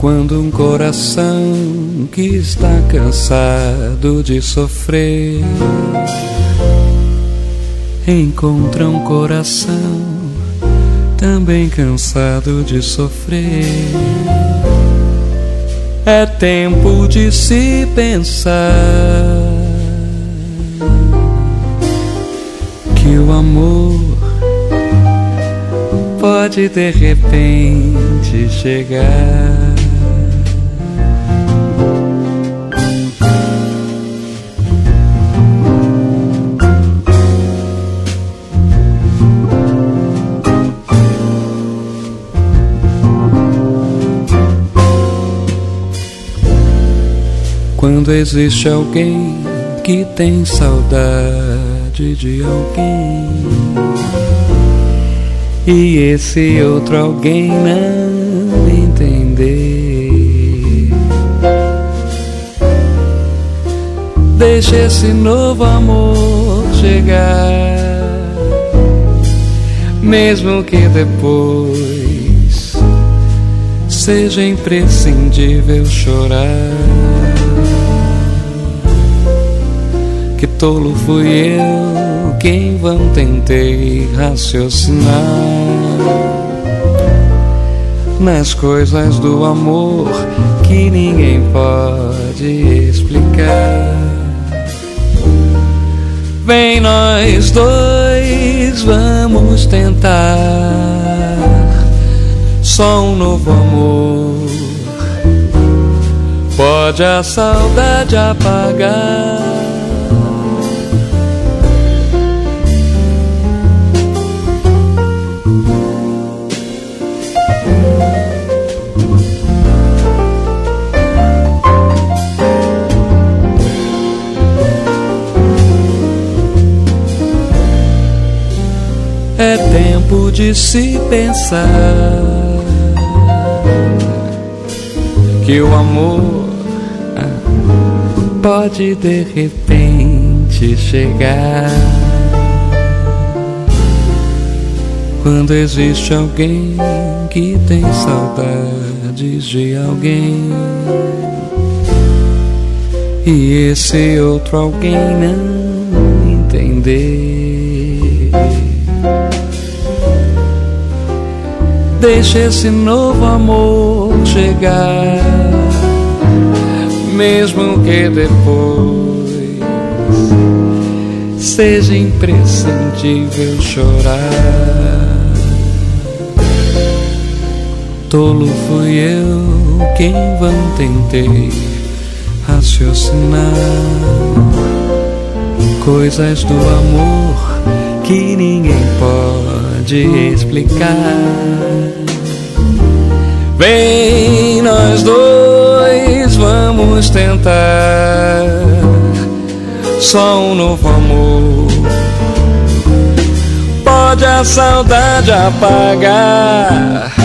Quando um coração que está cansado de sofrer encontra um coração também cansado de sofrer, é tempo de se pensar que o amor pode de repente chegar. Quando existe alguém que tem saudade de alguém e esse outro alguém não entender, deixa esse novo amor chegar, mesmo que depois seja imprescindível chorar. Que tolo fui eu que em vão tentei raciocinar nas coisas do amor que ninguém pode explicar. Vem nós dois, vamos tentar só um novo amor. Pode a saudade apagar. É tempo de se pensar que o amor pode de repente chegar. Quando existe alguém que tem saudades de alguém e esse outro alguém não entender, deixa esse novo amor chegar, mesmo que depois seja imprescindível chorar. Tolo fui eu que em vão tentei raciocinar coisas do amor que ninguém pode explicar. Vem nós dois, vamos tentar só um novo amor. Pode a saudade apagar.